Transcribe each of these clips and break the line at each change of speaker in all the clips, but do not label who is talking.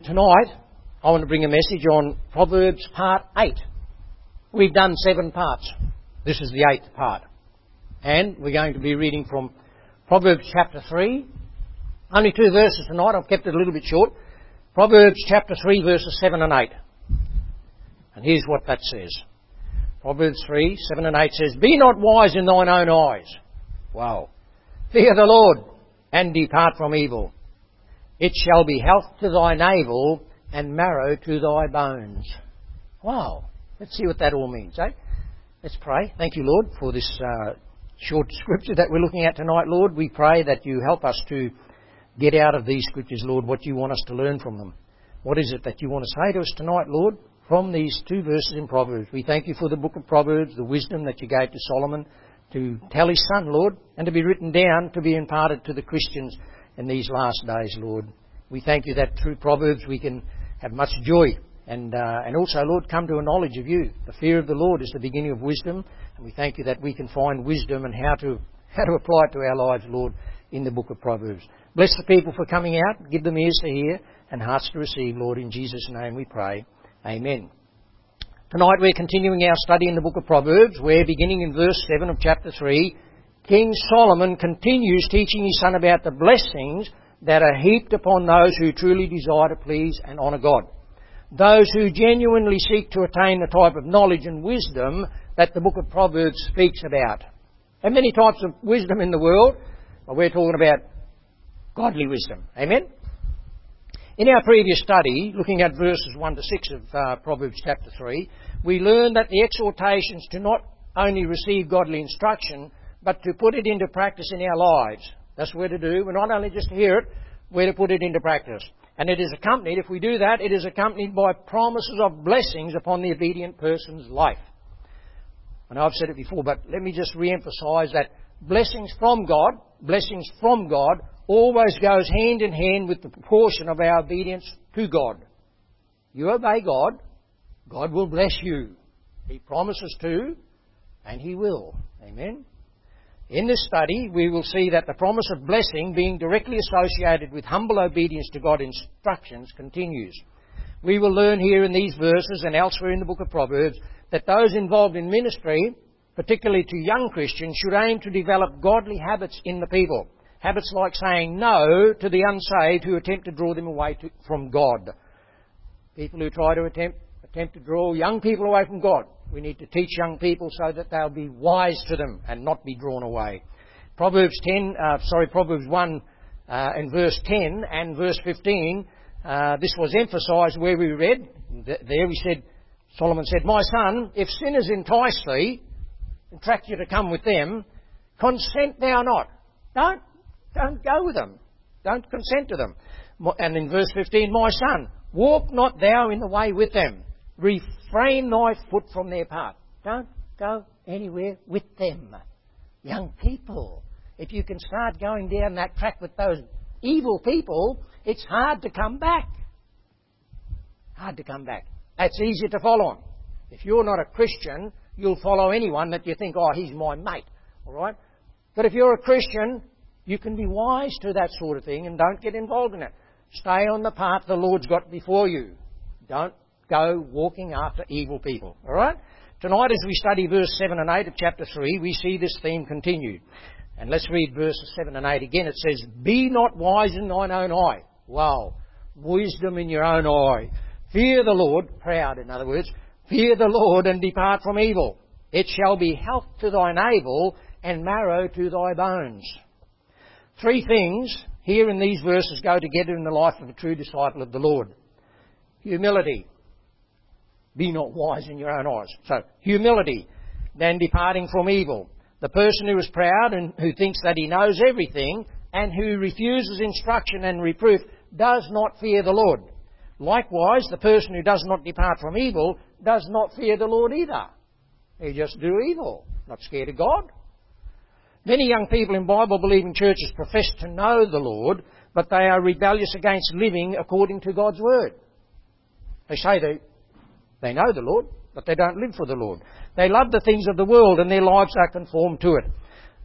Tonight, I want to bring a message on Proverbs Part 8. We've done 7 parts. This is the 8th part. And we're going to be reading from Proverbs chapter 3. Only 2 verses tonight. I've kept it a little bit short. Proverbs chapter 3, verses 7 and 8. And here's what that says. Proverbs 3, 7 and 8 says, "Be not wise in thine own eyes." Wow. "Fear the Lord, and depart from evil. It shall be health to thy navel, and marrow to thy bones." Wow. Let's see what that all means, eh? Let's pray. Thank you, Lord, for this short scripture that we're looking at tonight, Lord. We pray that you help us to get out of these scriptures, Lord, what you want us to learn from them. What is it that you want to say to us tonight, Lord, from these 2 verses in Proverbs? We thank you for the book of Proverbs, the wisdom that you gave to Solomon to tell his son, Lord, and to be written down to be imparted to the Christians in these last days, Lord. We thank you that through Proverbs we can have much joy and also, Lord, come to a knowledge of you. The fear of the Lord is the beginning of wisdom, and we thank you that we can find wisdom and how to apply it to our lives, Lord, in the book of Proverbs. Bless the people for coming out, give them ears to hear and hearts to receive, Lord. In Jesus' name we pray. Amen. Tonight we're continuing our study in the book of Proverbs, where beginning in verse 7 of chapter 3, King Solomon continues teaching his son about the blessings that are heaped upon those who truly desire to please and honour God. Those who genuinely seek to attain the type of knowledge and wisdom that the book of Proverbs speaks about. There are many types of wisdom in the world, but we're talking about godly wisdom. Amen? In our previous study, looking at verses 1 to 6 of Proverbs chapter 3, we learned that the exhortations to not only receive godly instruction, but to put it into practice in our lives. That's what we're to do. We're not only just to hear it, we're to put it into practice. And it is accompanied, if we do that, it is accompanied by promises of blessings upon the obedient person's life. I know I've said it before, but let me just re-emphasise that blessings from God always goes hand in hand with the proportion of our obedience to God. You obey God, God will bless you. He promises to, and He will. Amen? In this study, we will see that the promise of blessing being directly associated with humble obedience to God's instructions continues. We will learn here in these verses and elsewhere in the book of Proverbs that those involved in ministry, particularly to young Christians, should aim to develop godly habits in the people. Habits like saying no to the unsaved who attempt to draw them away from God. People who try to attempt to draw young people away from God. We need to teach young people so that they'll be wise to them and not be drawn away. Proverbs 1 and verse 10 and verse 15, this was emphasised where we read. There we said, Solomon said, "My son, if sinners entice thee, attract you to come with them, consent thou not." Don't go with them. Don't consent to them. And in verse 15, "My son, walk not thou in the way with them. Refrain thy foot from their path." Don't go anywhere with them. Young people, if you can start going down that track with those evil people, it's hard to come back. Hard to come back. That's easier to follow on. If you're not a Christian, you'll follow anyone that you think, "Oh, he's my mate." All right? But if you're a Christian, you can be wise to that sort of thing and don't get involved in it. Stay on the path the Lord's got before you. Don't go walking after evil people. All right? Tonight, as we study verse 7 and 8 of chapter 3, we see this theme continued. And let's read verses 7 and 8 again. It says, "Be not wise in thine own eye." Wow. Wisdom in your own eye. "Fear the Lord," proud in other words, "fear the Lord and depart from evil. It shall be health to thy navel and marrow to thy bones." 3 things here in these verses go together in the life of a true disciple of the Lord. Humility. Be not wise in your own eyes. So, humility, then departing from evil. The person who is proud and who thinks that he knows everything and who refuses instruction and reproof does not fear the Lord. Likewise, the person who does not depart from evil does not fear the Lord either. They just do evil, not scared of God. Many young people in Bible-believing churches profess to know the Lord, but they are rebellious against living according to God's Word. They say they know the Lord, but they don't live for the Lord. They love the things of the world and their lives are conformed to it.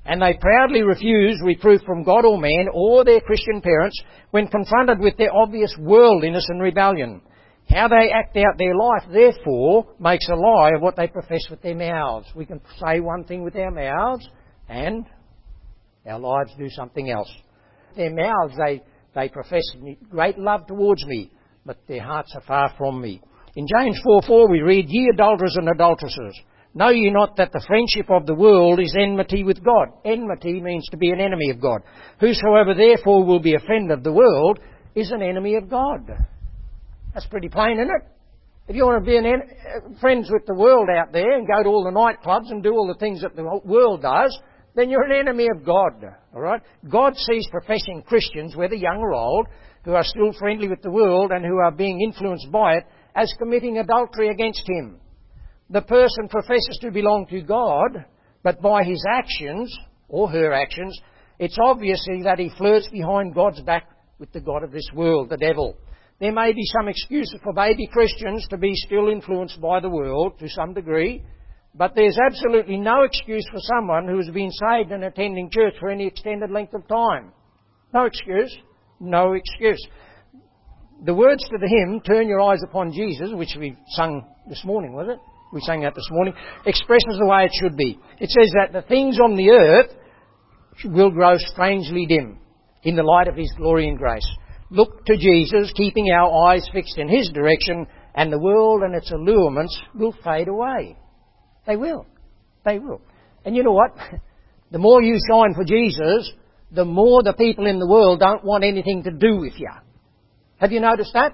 And they proudly refuse reproof from God or man or their Christian parents when confronted with their obvious worldliness and rebellion. How they act out their life, therefore, makes a lie of what they profess with their mouths. We can say one thing with our mouths, and our lives do something else. Their mouths, they profess great love towards me, but their hearts are far from me. In James 4:4 we read, Ye adulterers and adulteresses, know ye not that the friendship of the world is enmity with God? Enmity means to be an enemy of God. Whosoever therefore will be a friend of the world is an enemy of God. That's pretty plain, isn't it? If you want to be friends with the world out there and go to all the nightclubs and do all the things that the world does, then you're an enemy of God. All right? God sees professing Christians, whether young or old, who are still friendly with the world and who are being influenced by it, as committing adultery against Him. The person professes to belong to God, but by his actions, or her actions, it's obviously that he flirts behind God's back with the god of this world, the devil. There may be some excuse for baby Christians to be still influenced by the world to some degree, but there's absolutely no excuse for someone who has been saved and attending church for any extended length of time. No excuse. No excuse. The words to the hymn, Turn Your Eyes Upon Jesus, which we sung this morning, was it? We sang that this morning, expresses the way it should be. It says that the things on the earth will grow strangely dim in the light of His glory and grace. Look to Jesus, keeping our eyes fixed in His direction, and the world and its allurements will fade away. They will. They will. And you know what? The more you shine for Jesus, the more the people in the world don't want anything to do with you. Have you noticed that?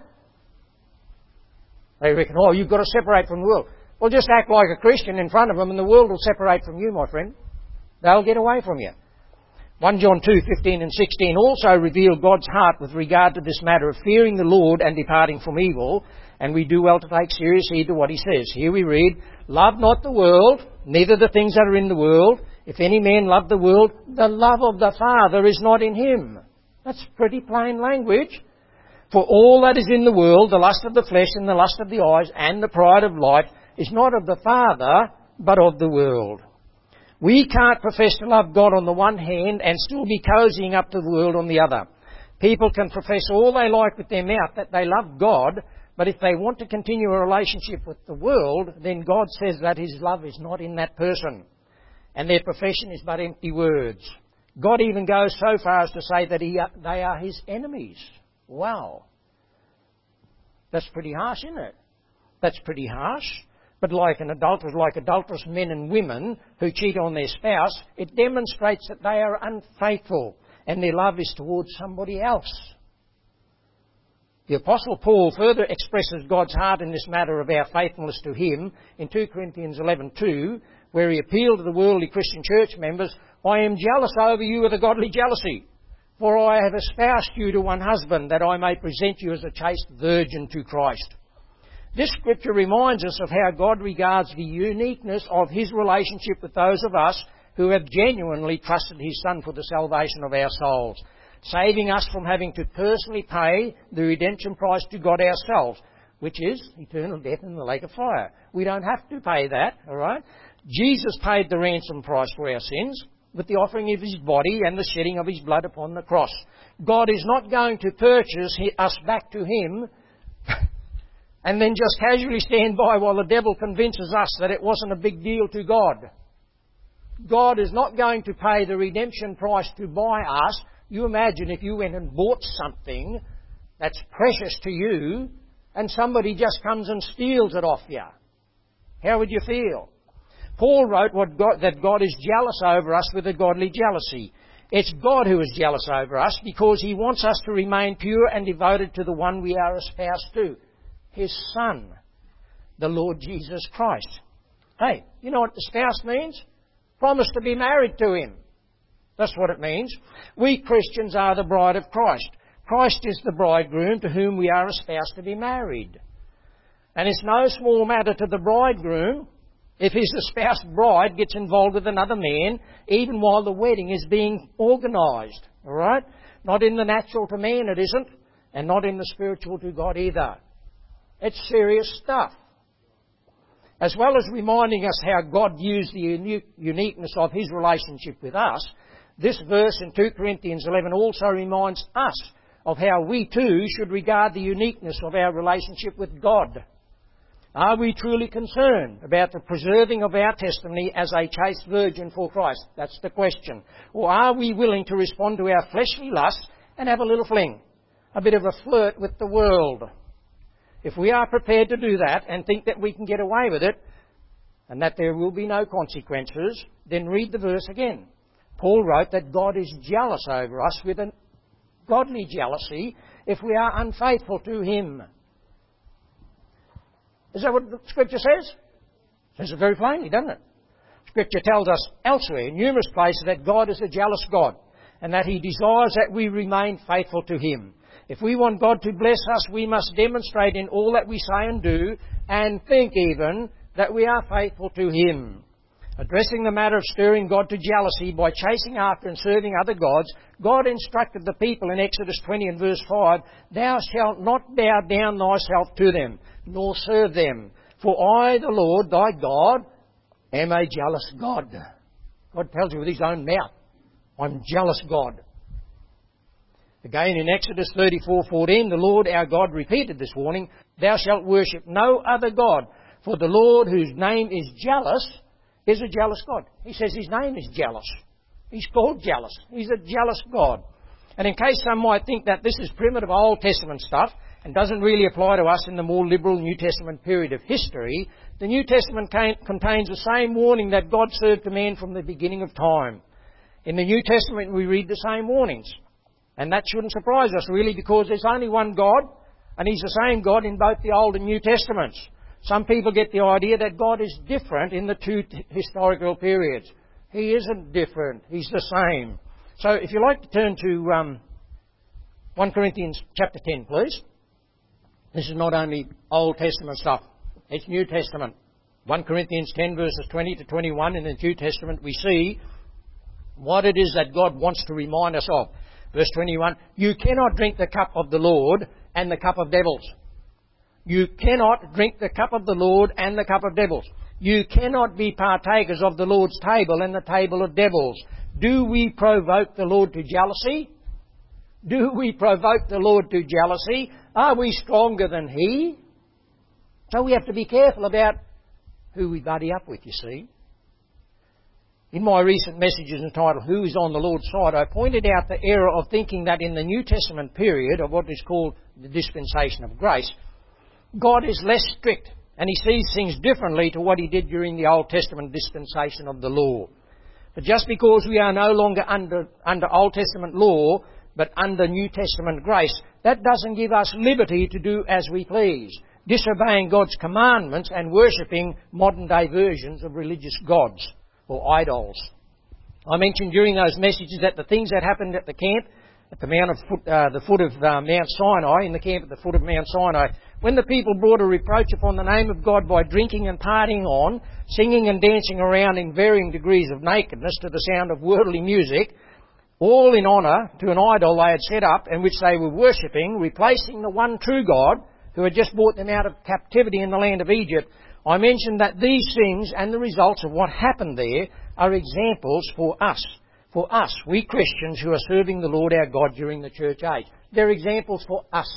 They reckon, oh, you've got to separate from the world. Well, just act like a Christian in front of them and the world will separate from you, my friend. They'll get away from you. 1 John 2:15 and 16 also reveal God's heart with regard to this matter of fearing the Lord and departing from evil, and we do well to take serious heed to what He says. Here we read, Love not the world, neither the things that are in the world. If any man love the world, the love of the Father is not in him. That's pretty plain language. For all that is in the world, the lust of the flesh and the lust of the eyes and the pride of life, is not of the Father, but of the world. We can't profess to love God on the one hand and still be cozying up to the world on the other. People can profess all they like with their mouth that they love God, but if they want to continue a relationship with the world, then God says that His love is not in that person. And their profession is but empty words. God even goes so far as to say that they are His enemies. Wow. That's pretty harsh, isn't it? That's pretty harsh. But like adulterous men and women who cheat on their spouse, it demonstrates that they are unfaithful and their love is towards somebody else. The Apostle Paul further expresses God's heart in this matter of our faithfulness to Him in 2 Corinthians 11:2, where he appealed to the worldly Christian church members, I am jealous over you with a godly jealousy, for I have espoused you to one husband, that I may present you as a chaste virgin to Christ. This scripture reminds us of how God regards the uniqueness of His relationship with those of us who have genuinely trusted His Son for the salvation of our souls, saving us from having to personally pay the redemption price to God ourselves, which is eternal death in the lake of fire. We don't have to pay that, all right? Jesus paid the ransom price for our sins with the offering of His body and the shedding of His blood upon the cross. God is not going to purchase us back to Him and then just casually stand by while the devil convinces us that it wasn't a big deal to God. God is not going to pay the redemption price to buy us. You imagine if you went and bought something that's precious to you and somebody just comes and steals it off you. How would you feel? Paul wrote that God is jealous over us with a godly jealousy. It's God who is jealous over us because He wants us to remain pure and devoted to the one we are espoused to, His Son, the Lord Jesus Christ. Hey, you know what espoused means? Promise to be married to Him. That's what it means. We Christians are the bride of Christ. Christ is the bridegroom to whom we are espoused to be married. And it's no small matter to the bridegroom if his espoused bride gets involved with another man, even while the wedding is being organised. All right? Not in the natural to man it isn't, and not in the spiritual to God either. It's serious stuff. as well as reminding us how God views the uniqueness of His relationship with us, this verse in 2 Corinthians 11 also reminds us of how we too should regard the uniqueness of our relationship with God. Are we truly concerned about the preserving of our testimony as a chaste virgin for Christ? That's the question. Or are we willing to respond to our fleshly lusts and have a little fling, a bit of a flirt with the world? If we are prepared to do that and think that we can get away with it and that there will be no consequences, then read the verse again. Paul wrote that God is jealous over us with a godly jealousy if we are unfaithful to Him. Is that what the Scripture says? It says it very plainly, doesn't it? Scripture tells us elsewhere, in numerous places, that God is a jealous God and that He desires that we remain faithful to Him. If we want God to bless us, we must demonstrate in all that we say and do, and think even, that we are faithful to Him. Addressing the matter of stirring God to jealousy by chasing after and serving other gods, God instructed the people in Exodus 20 and verse 5, "Thou shalt not bow down thyself to them, nor serve them. For I, the Lord thy God, am a jealous God." God tells you with His own mouth, I'm jealous God. Again in Exodus 34:14, the Lord our God repeated this warning, "Thou shalt worship no other God, for the Lord whose name is jealous is a jealous God." He says His name is jealous. He's called jealous. He's a jealous God. And in case some might think that this is primitive Old Testament stuff and doesn't really apply to us in the more liberal New Testament period of history, the New Testament contains the same warning that God served to man from the beginning of time. In the New Testament we read the same warnings. And that shouldn't surprise us really, because there's only one God, and He's the same God in both the Old and New Testaments. Some people get the idea that God is different in the two historical periods. He isn't different. He's the same. So if you like to turn to 1 Corinthians chapter 10, please. This is not only Old Testament stuff. It's New Testament. 1 Corinthians 10 verses 20 to 21 in the New Testament, we see what it is that God wants to remind us of. Verse 21, "You cannot drink the cup of the Lord and the cup of devils." You cannot drink the cup of the Lord and the cup of devils. You cannot be partakers of the Lord's table and the table of devils. Do we provoke the Lord to jealousy? Do we provoke the Lord to jealousy? Are we stronger than He? So we have to be careful about who we buddy up with, you see. In my recent messages entitled, "Who is on the Lord's Side?" I pointed out the error of thinking that in the New Testament period of what is called the dispensation of grace, God is less strict and He sees things differently to what He did during the Old Testament dispensation of the law. But just because we are no longer under Old Testament law, but under New Testament grace, that doesn't give us liberty to do as we please, disobeying God's commandments and worshipping modern-day versions of religious gods or idols. I mentioned during those messages that the things that happened at the camp, at the foot of Mount Sinai, in the camp at the foot of Mount Sinai, when the people brought a reproach upon the name of God by drinking and partying on, singing and dancing around in varying degrees of nakedness to the sound of worldly music, all in honour to an idol they had set up and which they were worshipping, replacing the one true God who had just brought them out of captivity in the land of Egypt, I mentioned that these things and the results of what happened there are examples for us, we Christians who are serving the Lord our God during the church age. They're examples for us.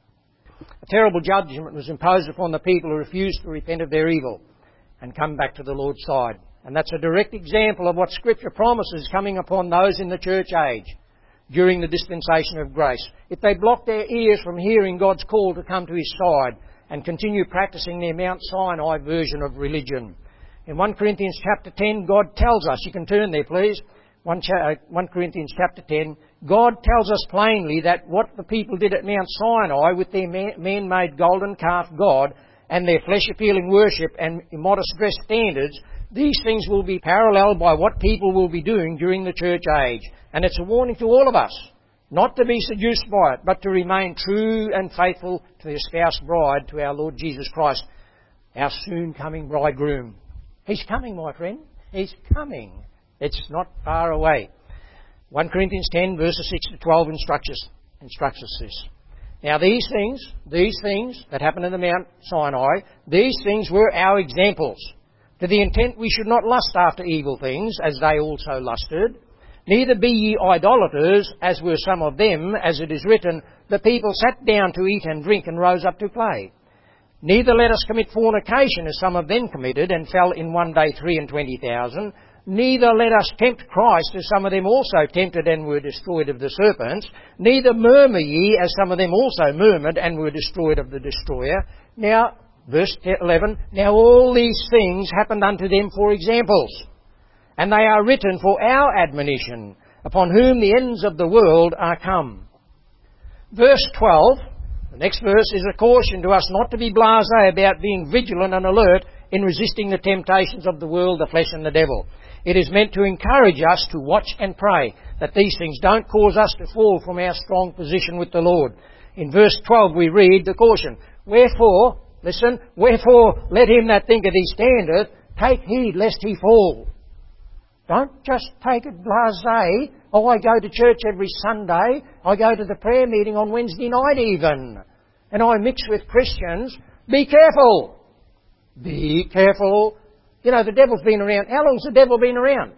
A terrible judgment was imposed upon the people who refused to repent of their evil and come back to the Lord's side. And that's a direct example of what Scripture promises coming upon those in the church age during the dispensation of grace. If they block their ears from hearing God's call to come to His side and continue practicing their Mount Sinai version of religion. In 1 Corinthians chapter 10, God tells us, you can turn there please, 1 Corinthians chapter 10, God tells us plainly that what the people did at Mount Sinai with their man-made golden calf god and their flesh-appealing worship and immodest dress standards, these things will be paralleled by what people will be doing during the church age. And it's a warning to all of us, not to be seduced by it, but to remain true and faithful to the espoused bride, to our Lord Jesus Christ, our soon-coming bridegroom. He's coming, my friend. He's coming. It's not far away. 1 Corinthians 10 verses 6 to 12 instructs us this. Now these things that happened in the Mount Sinai, these things were our examples, to the intent we should not lust after evil things, as they also lusted. Neither be ye idolaters, as were some of them, as it is written, the people sat down to eat and drink and rose up to play. Neither let us commit fornication, as some of them committed, and fell in one day 23,000. Neither let us tempt Christ, as some of them also tempted and were destroyed of the serpents. Neither murmur ye, as some of them also murmured and were destroyed of the destroyer. Now, verse 11, now all these things happened unto them for examples, and they are written for our admonition, upon whom the ends of the world are come. Verse 12, the next verse, is a caution to us not to be blasé about being vigilant and alert in resisting the temptations of the world, the flesh and the devil. It is meant to encourage us to watch and pray that these things don't cause us to fall from our strong position with the Lord. In verse 12 we read the caution, wherefore, listen, wherefore let him that thinketh he standeth take heed lest he fall. Don't just take it blasé. Oh, I go to church every Sunday. I go to the prayer meeting on Wednesday night even. And I mix with Christians. Be careful. Be careful. You know, the devil's been around. How long's the devil been around?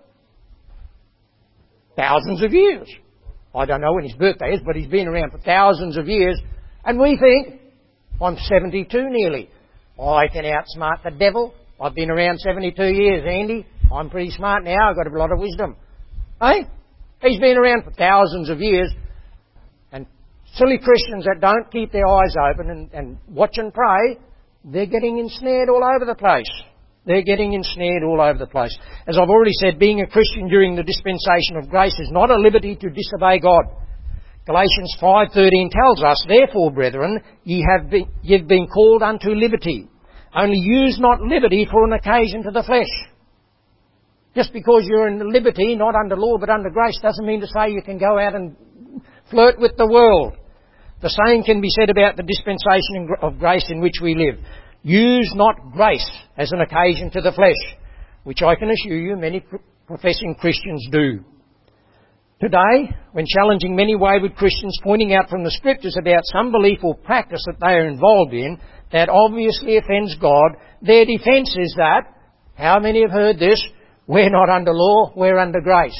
Thousands of years. I don't know when his birthday is, but he's been around for thousands of years. And we think, I'm 72 nearly. I can outsmart the devil. I've been around 72 years, Andy. I'm pretty smart now. I've got a lot of wisdom. Eh? He's been around for thousands of years. And silly Christians that don't keep their eyes open and watch and pray, they're getting ensnared all over the place. They're getting ensnared all over the place. As I've already said, being a Christian during the dispensation of grace is not a liberty to disobey God. Galatians 5:13 tells us, therefore, brethren, you've been called unto liberty. Only use not liberty for an occasion to the flesh. Just because you're in liberty, not under law but under grace, doesn't mean to say you can go out and flirt with the world. The same can be said about the dispensation of grace in which we live. Use not grace as an occasion to the flesh, which I can assure you many professing Christians do. Today, when challenging many wayward Christians, pointing out from the Scriptures about some belief or practice that they are involved in that obviously offends God, their defence is that, how many have heard this? We're not under law, we're under grace.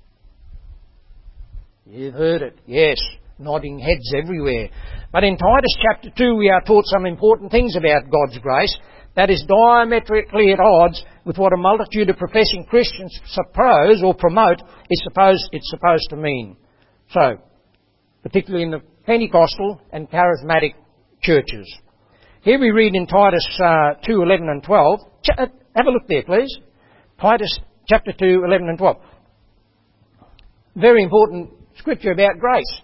You've heard it, yes, nodding heads everywhere. But in Titus chapter 2 we are taught some important things about God's grace that is diametrically at odds with what a multitude of professing Christians suppose or promote it's supposed to mean. So, particularly in the Pentecostal and charismatic churches. Here we read in Titus 2:11 and 12. Have a look there, please. Titus chapter 2, 11 and 12. Very important scripture about grace.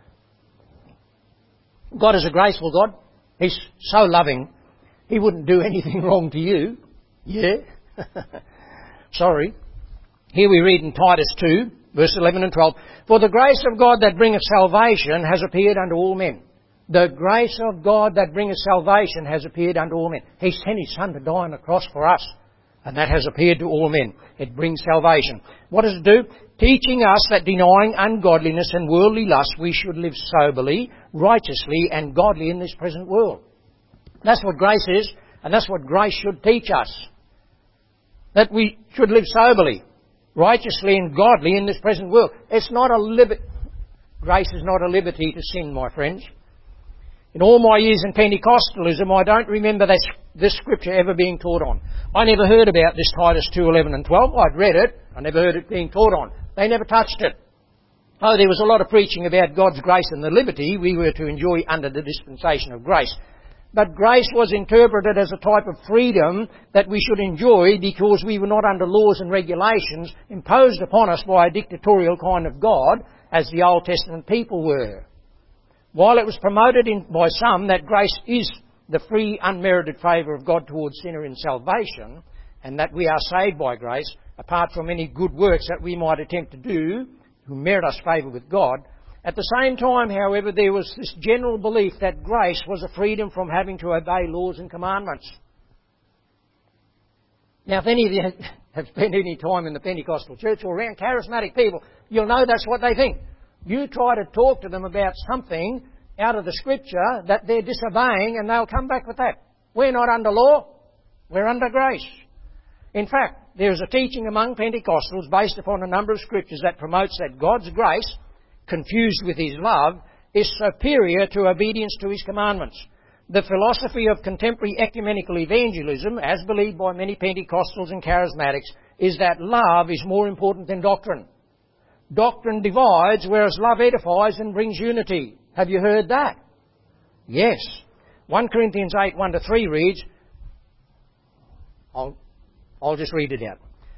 God is a graceful God. He's so loving. He wouldn't do anything wrong to you. Yeah? Sorry. Here we read in Titus 2, verse 11 and 12. For the grace of God that bringeth salvation has appeared unto all men. The grace of God that bringeth salvation has appeared unto all men. He sent His Son to die on the cross for us. And that has appeared to all men. It brings salvation. What does it do? Teaching us that denying ungodliness and worldly lust, we should live soberly, righteously and godly in this present world. That's what grace is, and that's what grace should teach us. That we should live soberly, righteously and godly in this present world. It's not a liberty. Grace is not a liberty to sin, my friends. In all my years in Pentecostalism, I don't remember this scripture ever being taught on. I never heard about this Titus 2:11 and 12. I'd read it. I never heard it being taught on. They never touched it. Oh, there was a lot of preaching about God's grace and the liberty we were to enjoy under the dispensation of grace. But grace was interpreted as a type of freedom that we should enjoy because we were not under laws and regulations imposed upon us by a dictatorial kind of God, as the Old Testament people were. While it was promoted by some that grace is the free, unmerited favour of God towards sinner in salvation, and that we are saved by grace, apart from any good works that we might attempt to do to merit us favour with God, at the same time, however, there was this general belief that grace was a freedom from having to obey laws and commandments. Now, if any of you have spent any time in the Pentecostal church or around charismatic people, you'll know that's what they think. You try to talk to them about something out of the Scripture that they're disobeying, and they'll come back with that. We're not under law, we're under grace. In fact, there is a teaching among Pentecostals based upon a number of Scriptures that promotes that God's grace, confused with His love, is superior to obedience to His commandments. The philosophy of contemporary ecumenical evangelism, as believed by many Pentecostals and Charismatics, is that love is more important than doctrine. Doctrine divides, whereas love edifies and brings unity. Have you heard that? Yes. 1 Corinthians 8, 1-3 reads, I'll just read it out.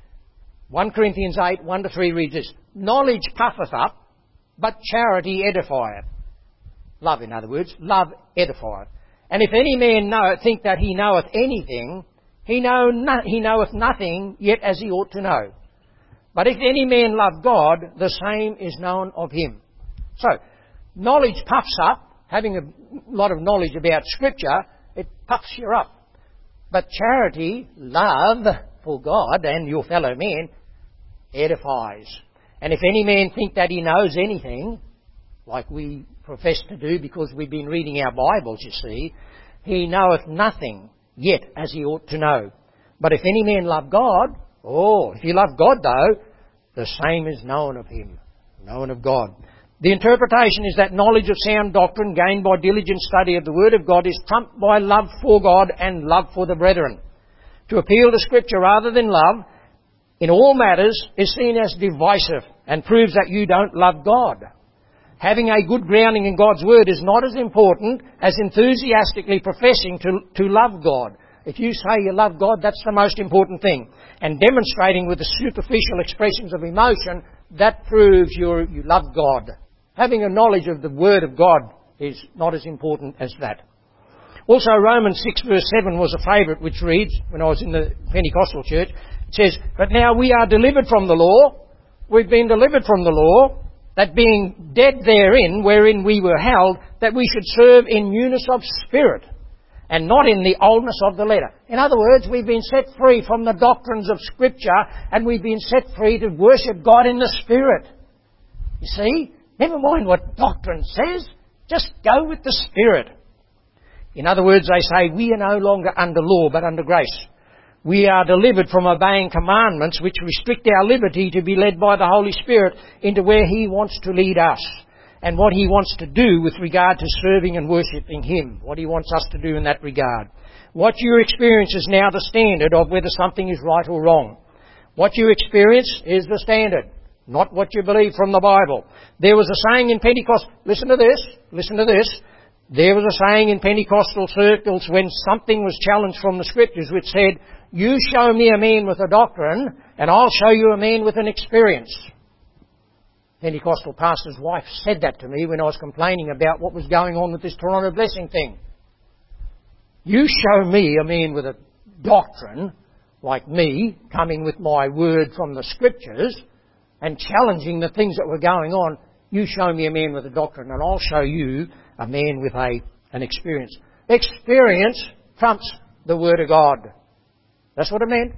1 Corinthians 8, 1-3 reads this: knowledge puffeth up, but charity edifieth. Love, in other words, love edifieth. And if any man think that he knoweth anything, he knoweth nothing, yet as he ought to know. But if any man love God, the same is known of him. So, knowledge puffs up. Having a lot of knowledge about Scripture, it puffs you up. But charity, love for God and your fellow men, edifies. And if any man think that he knows anything, like we profess to do because we've been reading our Bibles, you see, he knoweth nothing, yet as he ought to know. But if any man love God, if you love God though, the same is known of him, known of God. The interpretation is that knowledge of sound doctrine gained by diligent study of the Word of God is trumped by love for God and love for the brethren. To appeal to Scripture rather than love in all matters is seen as divisive and proves that you don't love God. Having a good grounding in God's Word is not as important as enthusiastically professing to love God. If you say you love God, that's the most important thing. And demonstrating with the superficial expressions of emotion, that proves you love God. Having a knowledge of the Word of God is not as important as that. Also, Romans 6 verse 7 was a favourite, which reads, when I was in the Pentecostal church, it says, but now we are delivered from the law. We've been delivered from the law, that being dead therein, wherein we were held, that we should serve in newness of spirit, and not in the oldness of the letter. In other words, we've been set free from the doctrines of Scripture, and we've been set free to worship God in the Spirit. You see, never mind what doctrine says, just go with the Spirit. In other words, they say, we are no longer under law, but under grace. We are delivered from obeying commandments which restrict our liberty to be led by the Holy Spirit into where He wants to lead us and what He wants to do with regard to serving and worshipping Him, what He wants us to do in that regard. What you experience is now the standard of whether something is right or wrong. What you experience is the standard, not what you believe from the Bible. There was a saying in Pentecost, listen to this. There was a saying in Pentecostal circles when something was challenged from the Scriptures which said, you show me a man with a doctrine and I'll show you a man with an experience. Pentecostal pastor's wife said that to me when I was complaining about what was going on with this Toronto blessing thing. You show me a man with a doctrine, like me, coming with my word from the Scriptures and challenging the things that were going on. You show me a man with a doctrine and I'll show you a man with an experience. Experience trumps the Word of God. That's what it meant.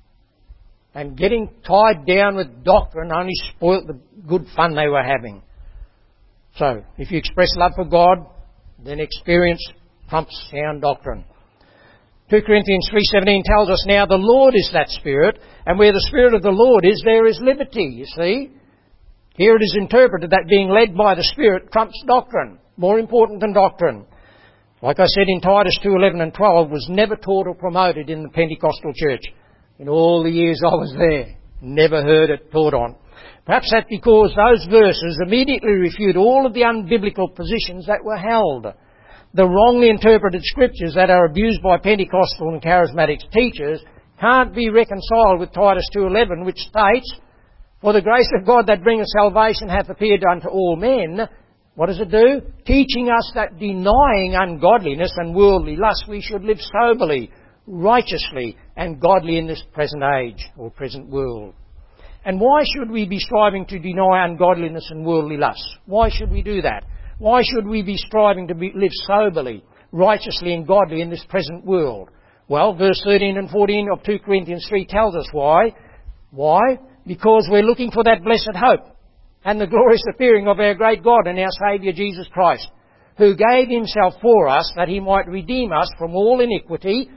And getting tied down with doctrine only spoilt the good fun they were having. So, if you express love for God, then experience trumps sound doctrine. 2 Corinthians 3:17 tells us now the Lord is that Spirit, and where the Spirit of the Lord is, there is liberty, you see. Here it is interpreted that being led by the Spirit trumps doctrine, more important than doctrine. Like I said in Titus 2:11 and 12, was never taught or promoted in the Pentecostal church. In all the years I was there, never heard it taught on. Perhaps that's because those verses immediately refute all of the unbiblical positions that were held. The wrongly interpreted Scriptures that are abused by Pentecostal and Charismatic teachers can't be reconciled with Titus 2:11, which states, for the grace of God that bringeth salvation hath appeared unto all men. What does it do? Teaching us that denying ungodliness and worldly lust, we should live soberly, righteously, and godly in this present age, or present world. And why should we be striving to deny ungodliness and worldly lust? Why should we do that? Why should we be striving to live soberly, righteously, and godly in this present world? Well, verse 13 and 14 of 2 Corinthians 3 tells us why. Why? Because we're looking for that blessed hope and the glorious appearing of our great God and our Saviour Jesus Christ, who gave himself for us, that he might redeem us from all iniquity,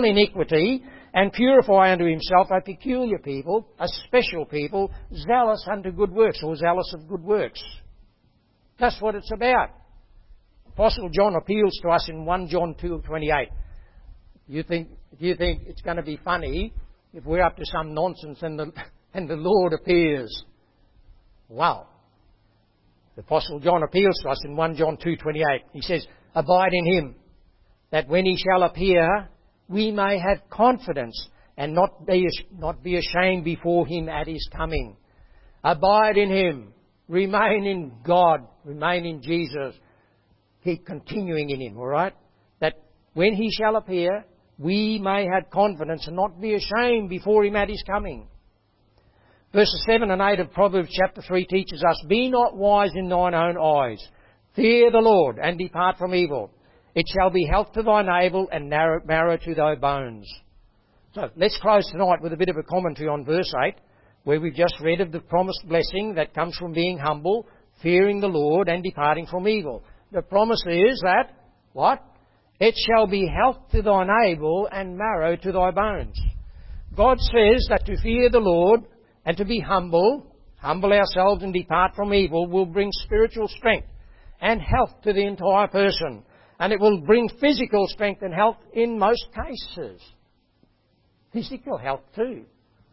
and purify unto himself a peculiar people, a special people, zealous unto good works, or zealous of good works. That's what it's about. Apostle John appeals to us in 1 John 2:28. You think it's going to be funny if we're up to some nonsense and the Lord appears? Wow. The Apostle John appeals to us in 1 John 2:28. He says, "Abide in him, that when he shall appear, we may have confidence and not be ashamed before him at his coming." Abide in him. Remain in God. Remain in Jesus. Keep continuing in him, all right? That when he shall appear, we may have confidence and not be ashamed before him at his coming. Verses 7 and 8 of Proverbs chapter 3 teaches us, "Be not wise in thine own eyes. Fear the Lord and depart from evil. It shall be health to thy navel and marrow to thy bones." So let's close tonight with a bit of a commentary on verse 8, where we've just read of the promised blessing that comes from being humble, fearing the Lord and departing from evil. The promise is that, what? It shall be health to thy navel and marrow to thy bones. God says that to fear the Lord and to be humble ourselves and depart from evil, will bring spiritual strength and health to the entire person. And it will bring physical strength and health in most cases. Physical health too.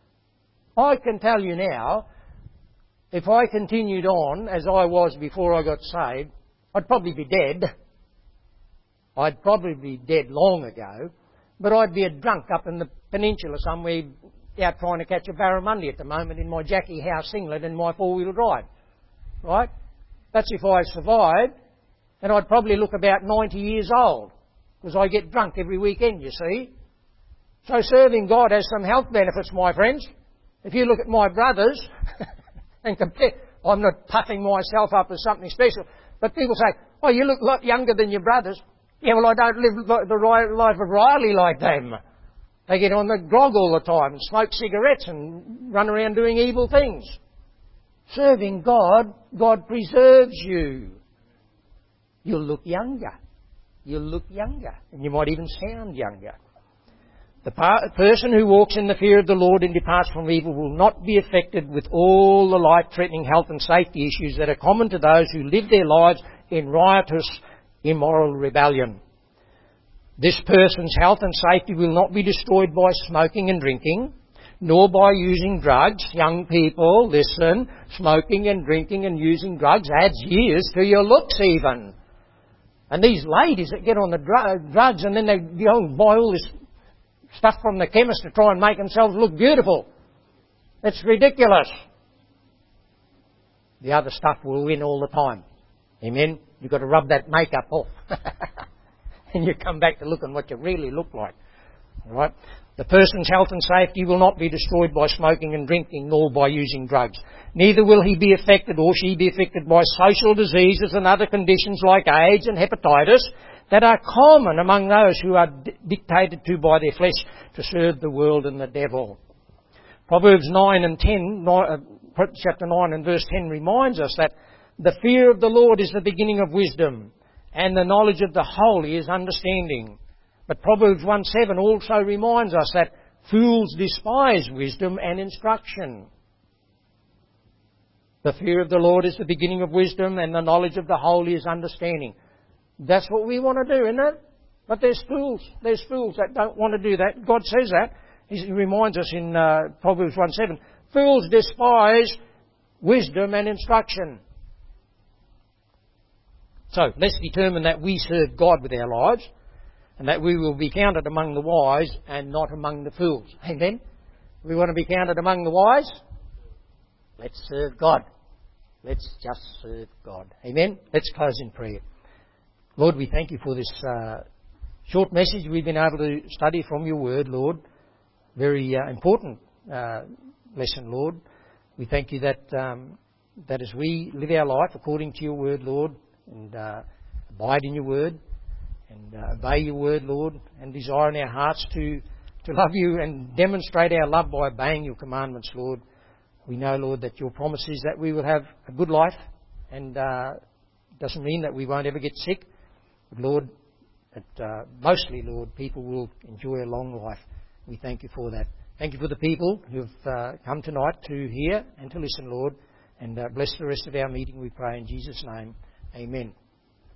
I can tell you now, if I continued on as I was before I got saved, I'd probably be dead. I'd probably be dead long ago. But I'd be a drunk up in the peninsula somewhere out trying to catch a barramundi at the moment in my Jackie Howe singlet and my four-wheel drive. Right? That's if I survived. And I'd probably look about 90 years old, because I get drunk every weekend, you see. So serving God has some health benefits, my friends. If you look at my brothers and compare, I'm not puffing myself up as something special, but people say, "Oh, you look a lot younger than your brothers." Yeah, well, I don't live the life of Riley like them. They get on the grog all the time and smoke cigarettes and run around doing evil things. Serving God, God preserves you. You'll look younger. You'll look younger. And you might even sound younger. The person who walks in the fear of the Lord and departs from evil will not be affected with all the life-threatening health and safety issues that are common to those who live their lives in riotous, immoral rebellion. This person's health and safety will not be destroyed by smoking and drinking, nor by using drugs. Young people, listen, smoking and drinking and using drugs adds years to your looks even. And these ladies that get on the drugs and then they go and buy all this stuff from the chemist to try and make themselves look beautiful. It's ridiculous. The other stuff will win all the time. Amen? You've got to rub that makeup off. And you come back to looking what you really look like. All right? The person's health and safety will not be destroyed by smoking and drinking, nor by using drugs. Neither will he be affected or she be affected by social diseases and other conditions like AIDS and hepatitis that are common among those who are dictated to by their flesh to serve the world and the devil. Proverbs 9 and 10, chapter 9 and verse 10 reminds us that the fear of the Lord is the beginning of wisdom, and the knowledge of the holy is understanding. But Proverbs 1:7 also reminds us that fools despise wisdom and instruction. The fear of the Lord is the beginning of wisdom, and the knowledge of the holy is understanding. That's what we want to do, isn't it? But there's fools. There's fools that don't want to do that. God says that. He reminds us in Proverbs 1:7. Fools despise wisdom and instruction. So let's determine that we serve God with our lives, and that we will be counted among the wise and not among the fools. Amen? We want to be counted among the wise? Let's serve God. Let's just serve God. Amen? Let's close in prayer. Lord, we thank you for this short message we've been able to study from your word, Lord. Very important lesson, Lord. We thank you that as we live our life according to your word, Lord, and abide in your word, and obey your word, Lord, and desire in our hearts to love you and demonstrate our love by obeying your commandments, Lord. We know, Lord, that your promise is that we will have a good life, and it doesn't mean that we won't ever get sick, But Lord, mostly, Lord, people will enjoy a long life. We thank you for that. Thank you for the people who've come tonight to hear and to listen, Lord. And bless the rest of our meeting, we pray in Jesus' name. Amen.